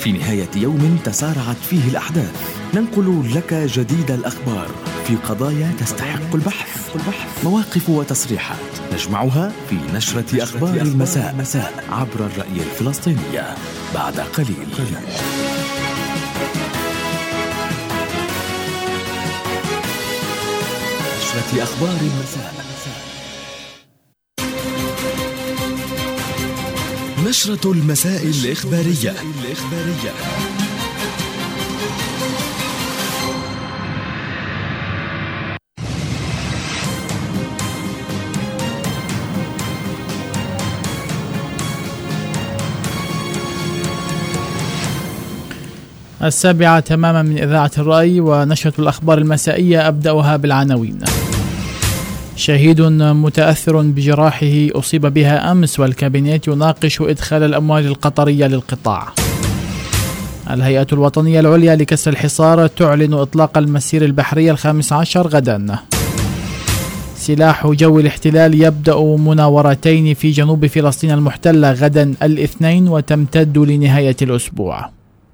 في نهاية يوم تسارعت فيه الأحداث ننقل لك جديد الأخبار في قضايا تستحق البحث، مواقف وتصريحات نجمعها في نشرة أخبار المساء عبر الرأي الفلسطينية. بعد قليل نشرة أخبار المساء. نشرة المساء الإخبارية. السابعة تماما من إذاعة الرأي، ونشرة الأخبار المسائية أبدأها بالعناوين. شهيد متأثر بجراحه أصيب بها أمس، والكابينيت يناقش إدخال الأموال القطرية للقطاع. الهيئة الوطنية العليا لكسر الحصار تعلن إطلاق المسير البحري 15 غدا. سلاح جو الاحتلال يبدأ مناورتين في جنوب فلسطين المحتلة غدا الاثنين وتمتد لنهاية الأسبوع.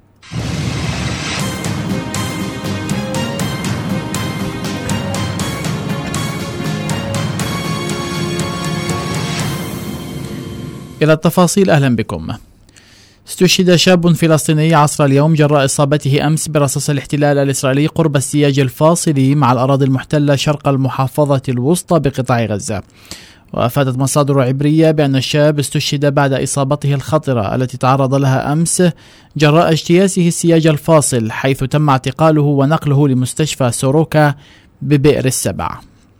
إلى التفاصيل، أهلا بكم. استشهد شاب فلسطيني عصر اليوم جراء إصابته أمس برصاص الاحتلال الإسرائيلي قرب السياج الفاصل مع الأراضي المحتلة شرق المحافظة الوسطى بقطاع غزة. وأفادت مصادر عبرية بأن الشاب استشهد بعد إصابته الخطرة التي تعرض لها أمس جراء اجتيازه السياج الفاصل، حيث تم اعتقاله ونقله لمستشفى سوروكا ببئر السبع.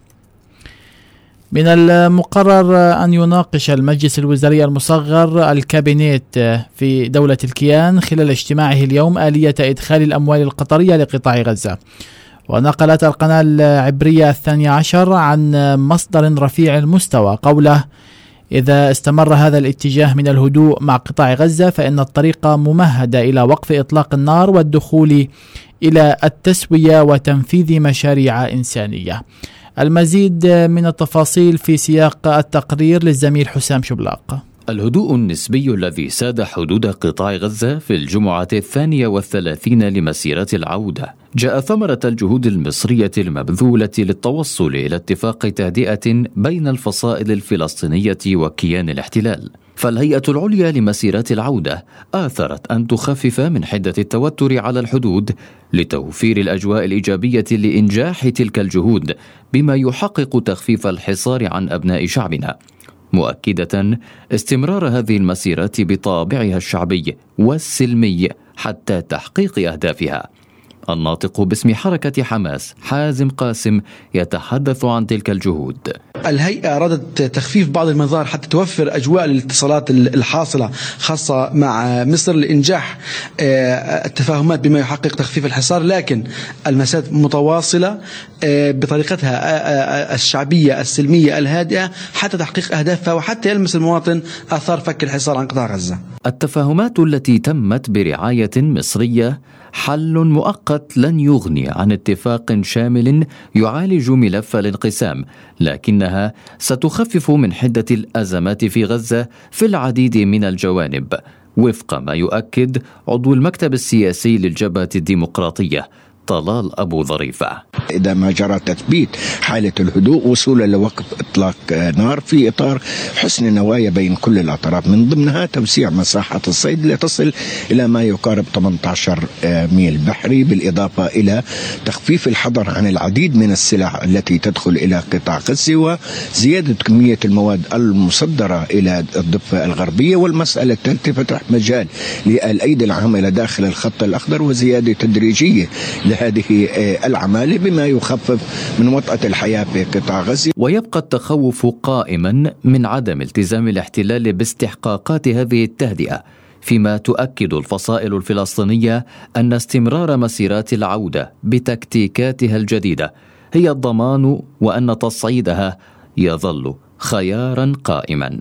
من المقرر أن يناقش المجلس الوزاري المصغر الكابينيت في دولة الكيان خلال اجتماعه اليوم آلية إدخال الأموال القطرية لقطاع غزة. ونقلت القناة العبرية 12 عن مصدر رفيع المستوى قوله: إذا استمر هذا الاتجاه من الهدوء مع قطاع غزة فإن الطريق ممهدة إلى وقف إطلاق النار والدخول إلى التسوية وتنفيذ مشاريع إنسانية. المزيد من التفاصيل في سياق التقرير للزميل حسام شبلاق. الهدوء النسبي الذي ساد حدود قطاع غزة في الجمعة 32 لمسيرة العودة جاء ثمرة الجهود المصرية المبذولة للتوصل إلى اتفاق تهدئة بين الفصائل الفلسطينية وكيان الاحتلال. فالهيئة العليا لمسيرات العودة آثرت أن تخفف من حدة التوتر على الحدود لتوفير الأجواء الإيجابية لإنجاح تلك الجهود، بما يحقق تخفيف الحصار عن أبناء شعبنا، مؤكدة استمرار هذه المسيرات بطابعها الشعبي والسلمي حتى تحقيق أهدافها. الناطق باسم حركة حماس حازم قاسم يتحدث عن تلك الجهود. الهيئة أرادت تخفيف بعض المظاهر حتى توفر أجواء الاتصالات الحاصلة خاصة مع مصر لإنجاح التفاهمات بما يحقق تخفيف الحصار، لكن المسات متواصلة بطريقتها الشعبية السلمية الهادئة حتى تحقيق أهدافها وحتى يلمس المواطن آثار فك الحصار عن قطاع غزة. التفاهمات التي تمت برعاية مصرية حل مؤقت لن يغني عن اتفاق شامل يعالج ملف الانقسام، لكنها ستخفف من حدة الأزمات في غزة في العديد من الجوانب، وفق ما يؤكد عضو المكتب السياسي للجبهة الديمقراطية طلال أبو ظريفة. إذا ما جرى تثبيت حالة الهدوء وصولا لوقف إطلاق نار في إطار حسن النوايا بين كل الأطراف، من ضمنها توسيع مساحة الصيد لتصل إلى ما يقارب 18 ميل بحري، بالإضافة إلى تخفيف الحظر عن العديد من السلع التي تدخل إلى قطاع غزة، وزيادة كمية المواد المصدرة إلى الضفة الغربية. والمسألة الثالثة فتح مجال للأيدي العاملة داخل الخط الأخضر وزيادة تدريجية لهذه العمالة بما يخفف من وطأة الحياة في قطاع غزة. ويبقى التخوف قائما من عدم التزام الاحتلال باستحقاقات هذه التهدئة، فيما تؤكد الفصائل الفلسطينية أن استمرار مسيرات العودة بتكتيكاتها الجديدة هي الضمان، وأن تصعيدها يظل خيارا قائما.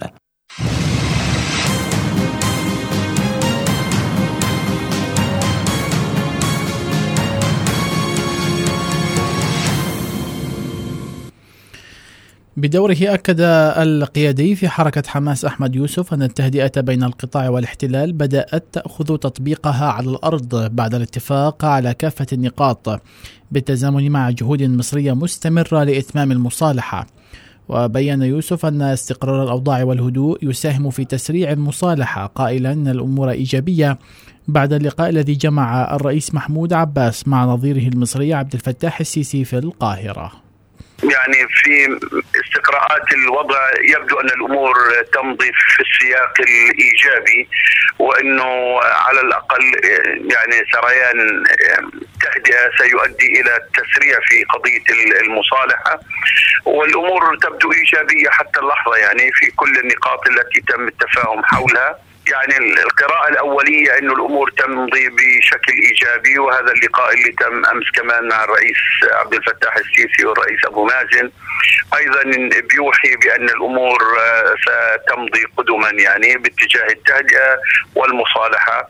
بدوره أكد القيادي في حركة حماس أحمد يوسف أن التهدئة بين القطاع والاحتلال بدأت تأخذ تطبيقها على الأرض بعد الاتفاق على كافة النقاط بالتزامن مع جهود مصرية مستمرة لإتمام المصالحة. وبين يوسف أن استقرار الأوضاع والهدوء يساهم في تسريع المصالحة، قائلا أن الأمور إيجابية بعد اللقاء الذي جمع الرئيس محمود عباس مع نظيره المصري عبد الفتاح السيسي في القاهرة. يعني في استقراءات الوضع يبدو أن الأمور تمضي في السياق الإيجابي، وأنه على الأقل يعني سريان تهدئة سيؤدي إلى التسريع في قضية المصالحة، والأمور تبدو إيجابية حتى اللحظة يعني في كل النقاط التي تم التفاهم حولها. يعني القراءة الأولية أنه الأمور تمضي بشكل إيجابي، وهذا اللقاء اللي تم أمس كمان مع الرئيس عبد الفتاح السيسي والرئيس أبو مازن أيضا بيوحي بأن الأمور ستمضي قدما يعني باتجاه التهدئة والمصالحة.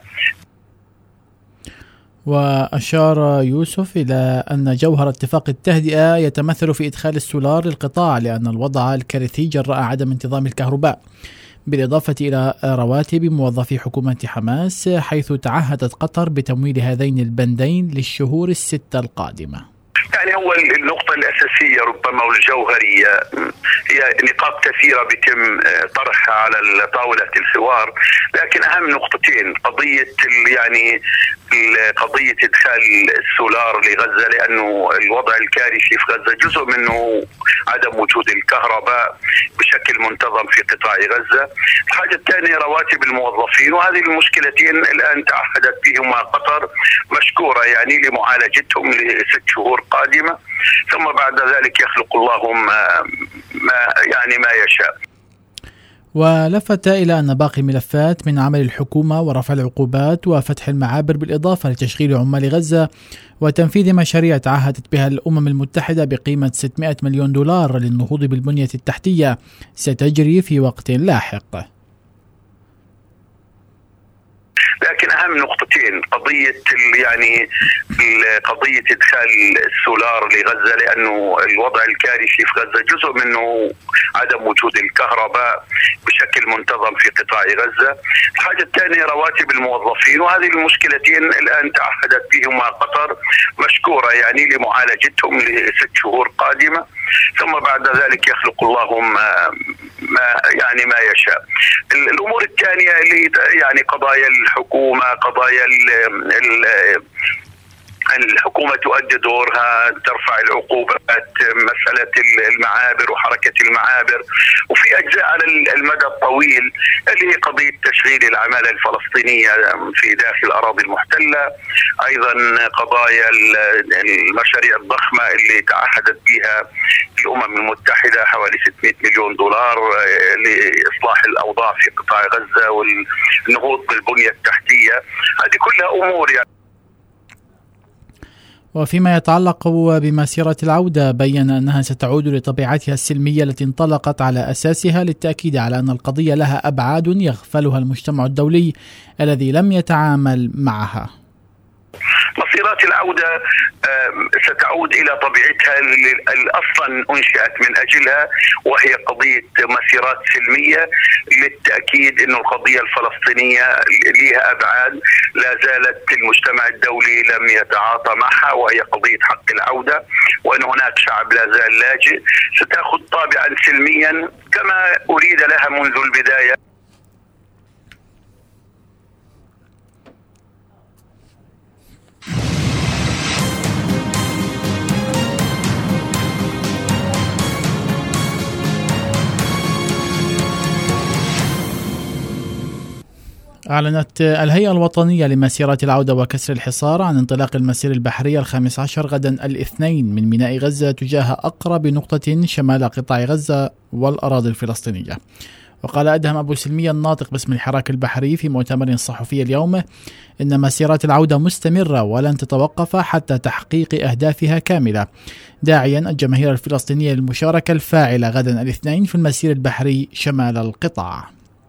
وأشار يوسف إلى أن جوهر اتفاق التهدئة يتمثل في إدخال السولار للقطاع، لأن الوضع الكارثي جراء عدم انتظام الكهرباء، بالإضافة إلى رواتب موظفي حكومة حماس، حيث تعهدت قطر بتمويل هذين البندين للشهور الستة القادمة. يعني هو النقطة الأساسية ربما والجوهرية هي نقاط كثيرة بيتم طرحها على طاولة الحوار، لكن أهم نقطتين قضية يعني قضية إدخال السولار لغزة، لأنه الوضع الكارثي في غزة جزء منه عدم وجود الكهرباء بشكل منتظم في قطاع غزة. الحاجة الثانية رواتب الموظفين، وهذه المشكلتين الآن تعهدت بهما قطر مشكورة يعني لمعالجتهم ل6 شهور قادمة، ثم بعد ذلك يخلق الله ما يشاء. ولفت إلى أن باقي الملفات من عمل الحكومة ورفع العقوبات وفتح المعابر بالإضافة لتشغيل عمال غزة وتنفيذ مشاريع تعهدت بها الأمم المتحدة بقيمة 600 مليون دولار للنهوض بالبنية التحتية ستجري في وقت لاحق. لكن أهم نقطتين قضية يعني قضية إدخال السولار لغزة، لأنه الوضع الكارثي في غزة جزء منه عدم وجود الكهرباء بشكل منتظم في قطاع غزة. الحاجة الثانية رواتب الموظفين، وهذه المشكلتين الآن تعهدت بهما قطر مشكورة يعني لمعالجتهم ل6 شهور قادمة، ثم بعد ذلك يخلق الله ما يشاء. الأمور الثانية اللي يعني قضايا الحكومة، قضايا الحكومة تؤدي دورها، ترفع العقوبات، مسألة المعابر وحركة المعابر، وفي أجزاء على المدى الطويل اللي هي قضية تشغيل العمالة الفلسطينية في داخل الأراضي المحتلة، أيضا قضايا المشاريع الضخمة اللي تعهدت بها الأمم المتحدة حوالي 600 مليون دولار لإصلاح الأوضاع في قطاع غزة والنهوض بالبنية التحتية. هذه كلها أمور يعني. وفيما يتعلق بمسيرة العودة، بيّن أنها ستعود لطبيعتها السلمية التي انطلقت على أساسها، للتأكيد على أن القضية لها أبعاد يغفلها المجتمع الدولي الذي لم يتعامل معها. مسيرات العودة ستعود إلى طبيعتها اللي أصلا أنشأت من أجلها، وهي قضية مسيرات سلمية. للتأكيد أن القضية الفلسطينية لها أبعاد لا زالت المجتمع الدولي لم يتعاطى معها، وهي قضية حق العودة، وأن هناك شعب لا زال لاجئ. ستأخذ طابعا سلميا كما أريد لها منذ البداية. أعلنت الهيئة الوطنية لمسيرات العودة وكسر الحصار عن انطلاق المسير البحري 15 غدا الاثنين من ميناء غزة تجاه أقرب نقطة شمال قطاع غزة والأراضي الفلسطينية. وقال أدهم أبو سلمية الناطق باسم الحراك البحري في مؤتمر صحفي اليوم إن مسيرات العودة مستمرة ولن تتوقف حتى تحقيق أهدافها كاملة، داعيا الجماهير الفلسطينية للمشاركة الفاعلة غدا الاثنين في المسير البحري شمال القطاع.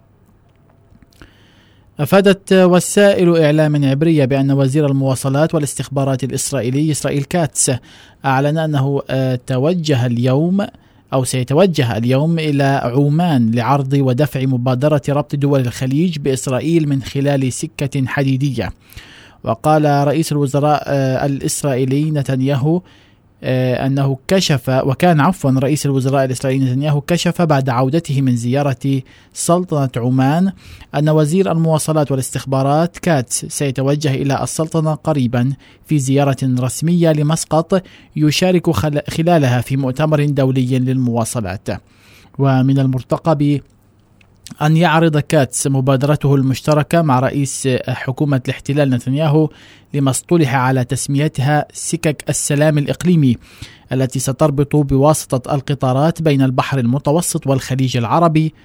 أفادت وسائل إعلام عبرية بأن وزير المواصلات والاستخبارات الإسرائيلي إسرائيل كاتس أعلن أنه توجه اليوم أو سيتوجه اليوم إلى عمان لعرض ودفع مبادرة ربط دول الخليج بإسرائيل من خلال سكة حديدية. وقال رئيس الوزراء الإسرائيلي نتنياهو أنه رئيس الوزراء الإسرائيلي نتنياهو كشف بعد عودته من زيارة سلطنة عمان أن وزير المواصلات والاستخبارات كاتس سيتوجه إلى السلطنة قريبا في زيارة رسمية لمسقط يشارك خلالها في مؤتمر دولي للمواصلات. ومن المرتقب أن يعرض كاتس مبادرته المشتركة مع رئيس حكومة الاحتلال نتنياهو لما اصطلح على تسميتها سكك السلام الإقليمي، التي ستربط بواسطة القطارات بين البحر المتوسط والخليج العربي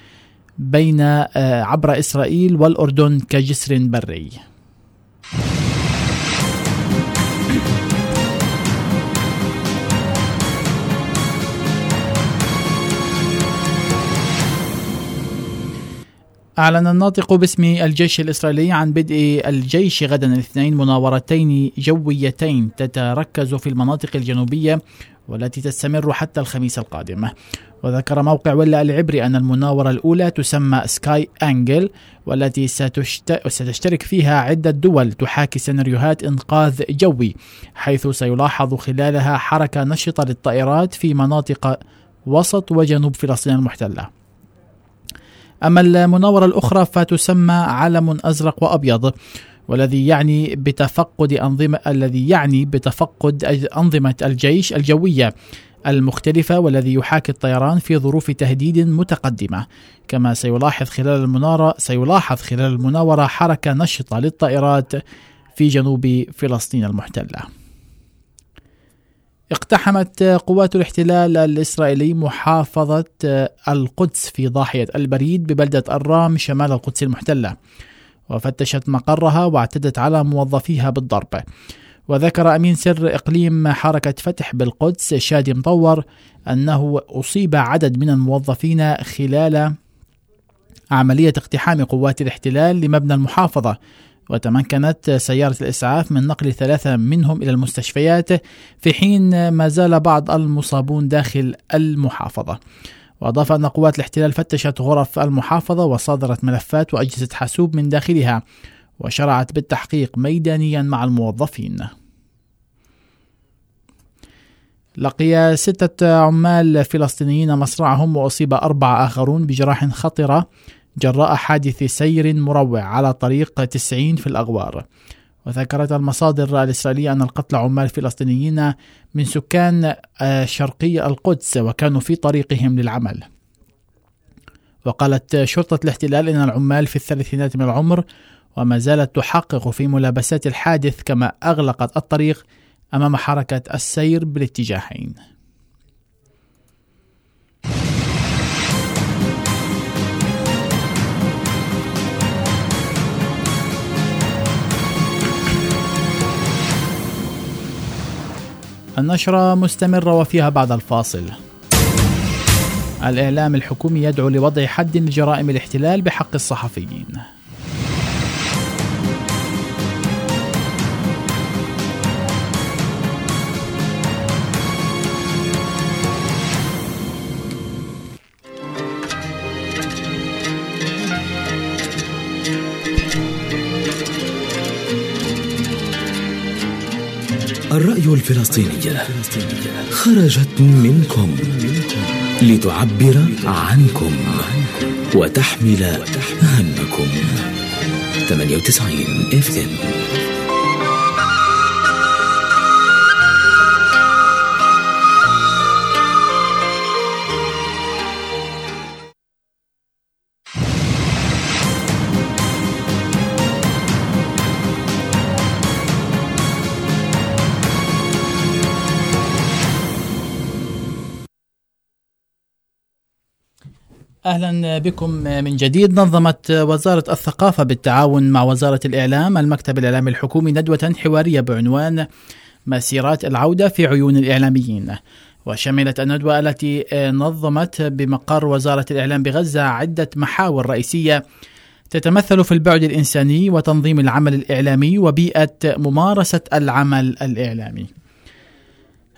عبر إسرائيل والأردن كجسر بري. أعلن الناطق باسم الجيش الإسرائيلي عن بدء الجيش غدا الاثنين مناورتين جويتين تتركز في المناطق الجنوبية والتي تستمر حتى الخميس القادم. وذكر موقع ولا العبري أن المناورة الأولى تسمى سكاي أنجل، والتي ستشترك فيها عدة دول تحاكي سيناريوهات إنقاذ جوي، حيث سيلاحظ خلالها حركة نشطة للطائرات في مناطق وسط وجنوب فلسطين المحتلة. أما المناورة الأخرى فتسمى علم أزرق وأبيض، والذي يعني بتفقد أنظمة الجيش الجوية المختلفة، والذي يحاكي الطيران في ظروف تهديد متقدمة. كما سيلاحظ خلال المناورة حركة نشطة للطائرات في جنوب فلسطين المحتلة. اقتحمت قوات الاحتلال الإسرائيلي محافظة القدس في ضاحية البريد ببلدة الرام شمال القدس المحتلة، وفتشت مقرها واعتدت على موظفيها بالضرب. وذكر أمين سر إقليم حركة فتح بالقدس شادي مطور أنه أصيب عدد من الموظفين خلال عملية اقتحام قوات الاحتلال لمبنى المحافظة، وتمكنت سيارة الإسعاف من نقل 3 منهم إلى المستشفيات، في حين ما زال بعض المصابون داخل المحافظة. وأضاف أن قوات الاحتلال فتشت غرف المحافظة وصادرت ملفات وأجهزة حاسوب من داخلها، وشرعت بالتحقيق ميدانيا مع الموظفين. لقي 6 عمال فلسطينيين مصرعهم، وأصيب 4 آخرون بجراح خطرة جراء حادث سير مروع على طريق 90 في الأغوار. وذكرت المصادر الإسرائيلية أن القتلى عمال فلسطينيين من سكان شرقي القدس وكانوا في طريقهم للعمل. وقالت شرطة الاحتلال أن العمال في الثلاثينات من العمر، وما زالت تحقق في ملابسات الحادث، كما أغلقت الطريق أمام حركة السير بالاتجاهين. النشرة مستمرة وفيها بعد الفاصل. الإعلام الحكومي يدعو لوضع حد لجرائم الاحتلال بحق الصحفيين. الرأي الفلسطينية خرجت منكم لتعبر عنكم وتحمل همكم. 98 FM. أهلا بكم من جديد. نظمت وزارة الثقافة بالتعاون مع وزارة الإعلام المكتب الإعلامي الحكومي ندوة حوارية بعنوان مسيرات العودة في عيون الإعلاميين. وشملت الندوة التي نظمت بمقر وزارة الإعلام بغزة عدة محاور رئيسية تتمثل في البعد الإنساني وتنظيم العمل الإعلامي وبيئة ممارسة العمل الإعلامي.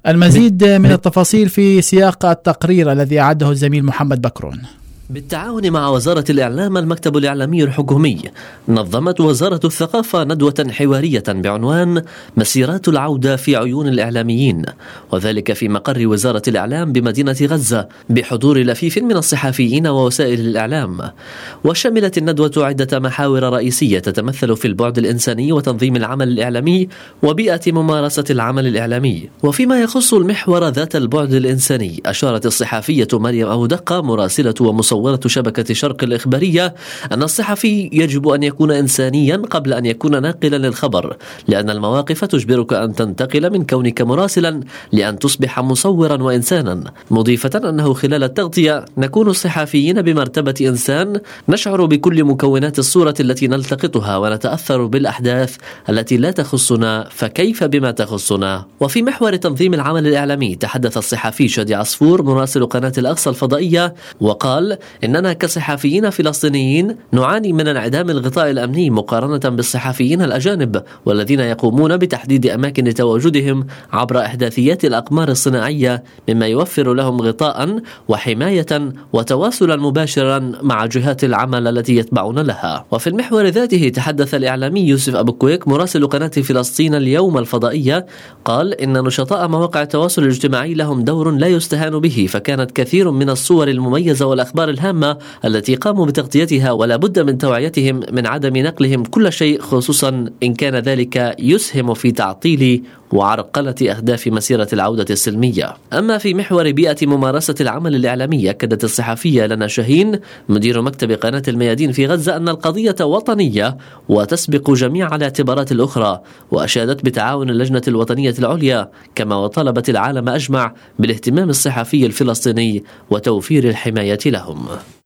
المزيد من التفاصيل في سياق التقرير الذي أعده الزميل محمد بكرون. بالتعاون مع وزارة الإعلام المكتب الإعلامي الحكومي نظمت وزارة الثقافة ندوة حوارية بعنوان مسيرات العودة في عيون الإعلاميين، وذلك في مقر وزارة الإعلام بمدينة غزة بحضور لفيف من الصحفيين ووسائل الإعلام. وشملت الندوة عدة محاور رئيسية تتمثل في البعد الإنساني وتنظيم العمل الإعلامي وبيئة ممارسة العمل الإعلامي. وفيما يخص المحور ذات البعد الإنساني، أشارت الصحفية مريم أبو دقة مراسلة ومصورة شبكة شرق الإخبارية أن الصحفي يجب أن يكون إنسانيا قبل أن يكون ناقلا للخبر، لأن المواقف تجبرك أن تنتقل من كونك مراسلا لأن تصبح مصورا وإنسانا، مضيفة أنه خلال التغطية نكون الصحفيين بمرتبة إنسان، نشعر بكل مكونات الصورة التي نلتقطها ونتأثر بالأحداث التي لا تخصنا، فكيف بما تخصنا. وفي محور تنظيم العمل الإعلامي تحدث الصحفي شادي عصفور مراسل قناة الأقصى الفضائية وقال: إننا كصحفيين فلسطينيين نعاني من انعدام الغطاء الأمني مقارنة بالصحفيين الأجانب، والذين يقومون بتحديد أماكن تواجدهم عبر إحداثيات الأقمار الصناعية، مما يوفر لهم غطاء وحماية وتواصلا مباشرا مع جهات العمل التي يتبعون لها. وفي المحور ذاته تحدث الإعلامي يوسف أبو كويك مراسل قناة فلسطين اليوم الفضائية، قال: إن نشطاء مواقع التواصل الاجتماعي لهم دور لا يستهان به، فكانت كثير من الصور المميزة والأخبار الهامة التي قاموا بتغطيتها ولا بد من توعيتهم من عدم نقلهم كل شيء، خصوصا إن كان ذلك يسهم في تعطيل وعرقلة أهداف مسيرة العودة السلمية. أما في محور بيئة ممارسة العمل الإعلامي، أكدت الصحفية لنا شاهين مدير مكتب قناة الميادين في غزة أن القضية وطنية وتسبق جميع الاعتبارات الأخرى، وأشادت بتعاون اللجنة الوطنية العليا، كما وطلبت العالم أجمع بالاهتمام الصحفي الفلسطيني وتوفير الحماية لهم.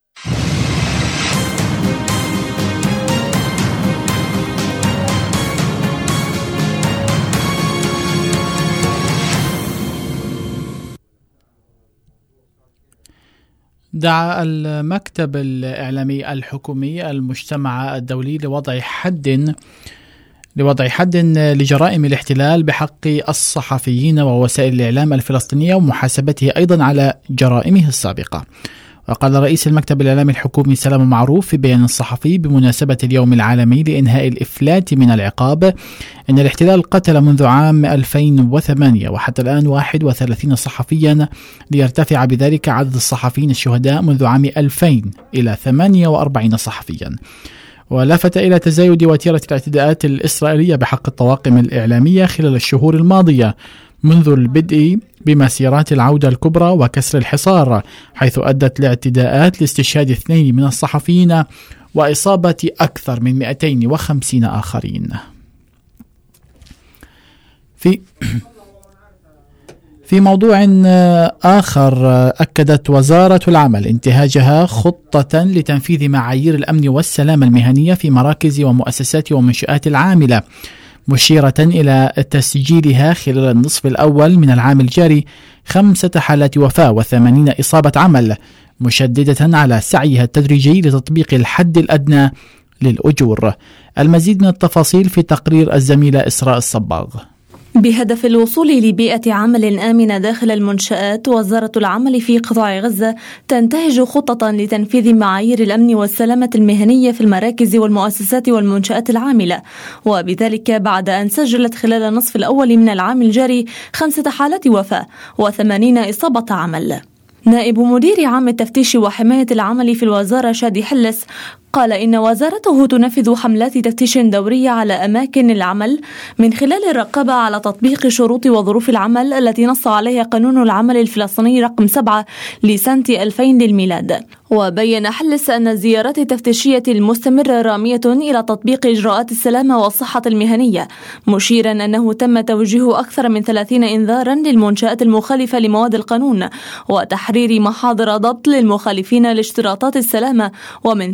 دعا المكتب الإعلامي الحكومي المجتمع الدولي لوضع حد لجرائم الاحتلال بحق الصحفيين ووسائل الإعلام الفلسطينية ومحاسبته أيضا على جرائمه السابقة. وقال رئيس المكتب الإعلامي الحكومي سلام معروف في بيان صحفي بمناسبة اليوم العالمي لإنهاء الإفلات من العقاب إن الاحتلال قتل منذ عام 2008 وحتى الآن 31 صحفيا، ليرتفع بذلك عدد الصحفيين الشهداء منذ عام 2000 إلى 48 صحفيا. ولفت إلى تزايد وتيرة الاعتداءات الإسرائيلية بحق الطواقم الإعلامية خلال الشهور الماضية منذ البدء بمسيرات العودة الكبرى وكسر الحصار، حيث أدت الاعتداءات لاستشهاد 2 من الصحفيين وإصابة أكثر من 250 آخرين. في موضوع آخر، أكدت وزارة العمل انتهاجها خطة لتنفيذ معايير الأمن والسلامة المهنية في مراكز ومؤسسات ومنشآت العاملة، مشيرة إلى تسجيلها خلال النصف الأول من العام الجاري 5 حالات وفاة و80 إصابة عمل، مشددة على سعيها التدريجي لتطبيق الحد الأدنى للأجور. المزيد من التفاصيل في تقرير الزميلة إسراء الصباغ. بهدف الوصول لبيئة عمل آمنة داخل المنشآت، وزارة العمل في قطاع غزة تنتهج خطة لتنفيذ معايير الأمن والسلامة المهنية في المراكز والمؤسسات والمنشآت العاملة، وبذلك بعد أن سجلت خلال النصف الأول من العام الجاري 5 حالات وفاة و80 إصابة عمل. نائب مدير عام التفتيش وحماية العمل في الوزارة شادي حلس قال إن وزارته تنفذ حملات تفتيش دورية على أماكن العمل من خلال الرقابة على تطبيق شروط وظروف العمل التي نص عليها قانون العمل الفلسطيني رقم 7 لسنة 2000 للميلاد. وبين حلس أن الزيارات التفتيشية المستمرة رامية إلى تطبيق إجراءات السلامة والصحة المهنية، مشيرا أنه تم توجيه أكثر من 30 إنذارا للمنشآت المخالفة لمواد القانون، وتحرير محاضر ضبط للمخالفين لاشتراطات السلامة، ومن ثم إرسال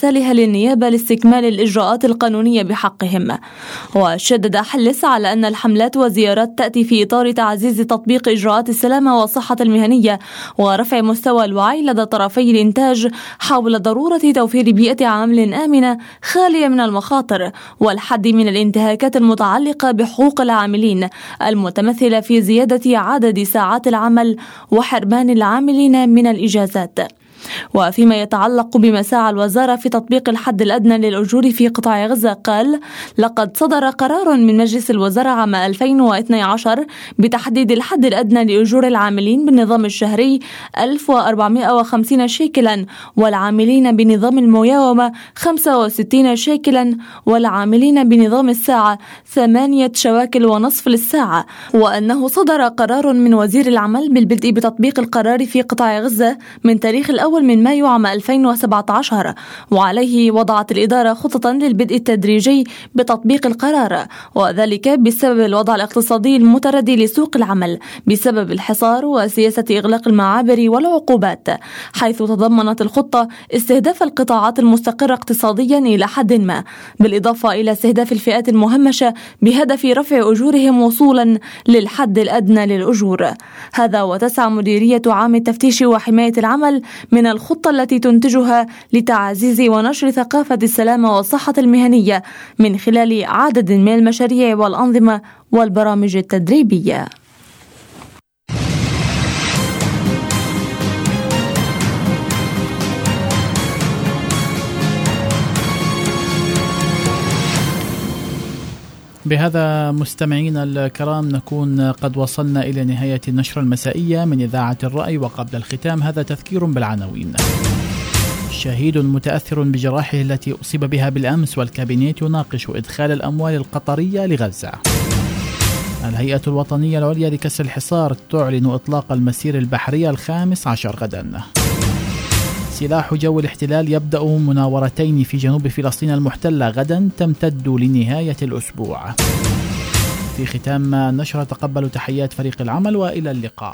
إرسالها للنيابة لاستكمال الإجراءات القانونية بحقهم. وشدد حلس على أن الحملات والزيارات تأتي في إطار تعزيز تطبيق إجراءات السلامة والصحة المهنية ورفع مستوى الوعي لدى طرفي الإنتاج حول ضرورة توفير بيئة عمل آمنة خالية من المخاطر والحد من الانتهاكات المتعلقة بحقوق العاملين المتمثلة في زيادة عدد ساعات العمل وحرمان العاملين من الإجازات. وفيما يتعلق بما سعى الوزارة في تطبيق الحد الأدنى للأجور في قطاع غزة، قال: لقد صدر قرار من مجلس الوزراء عام 2012 بتحديد الحد الأدنى لأجور العاملين بالنظام الشهري 1450 شيكلا، والعاملين بنظام المياومة 65 شيكلا، والعاملين بنظام الساعة 8 شواكل ونصف للساعة. وأنه صدر قرار من وزير العمل بالبدء بتطبيق القرار في قطاع غزة من تاريخ الأول من مايو عام 2017، وعليه وضعت الإدارة خططا للبدء التدريجي بتطبيق القرار، وذلك بسبب الوضع الاقتصادي المتردي لسوق العمل بسبب الحصار وسياسة إغلاق المعابر والعقوبات، حيث تضمنت الخطة استهداف القطاعات المستقرة اقتصاديا إلى حد ما، بالإضافة إلى استهداف الفئات المهمشة بهدف رفع أجورهم وصولا للحد الأدنى للأجور. هذا وتسعى مديرية عام التفتيش وحماية العمل من الخطة التي تنتجها لتعزيز ونشر ثقافة السلامة والصحة المهنية من خلال عدد من المشاريع والأنظمة والبرامج التدريبية. بهذا مستمعينا الكرام نكون قد وصلنا إلى نهاية النشرة المسائية من إذاعة الرأي، وقبل الختام هذا تذكير بالعناوين. شهيد متأثر بجراحه التي أصيب بها بالأمس، والكابينيت يناقش إدخال الأموال القطرية لغزة. الهيئة الوطنية العليا لكسر الحصار تعلن إطلاق المسير البحري 15 غدا. سلاح جو الاحتلال يبدأ مناورتين في جنوب فلسطين المحتلة غدا تمتد لنهاية الأسبوع. في ختام النشرة تقبلوا تحيات فريق العمل وإلى اللقاء.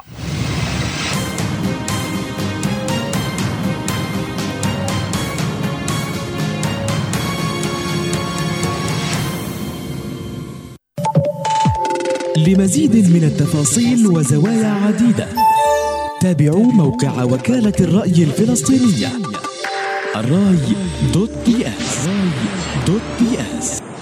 لمزيد من التفاصيل وزوايا عديدة تابعوا موقع وكالة الرأي الفلسطينية الرأي.ps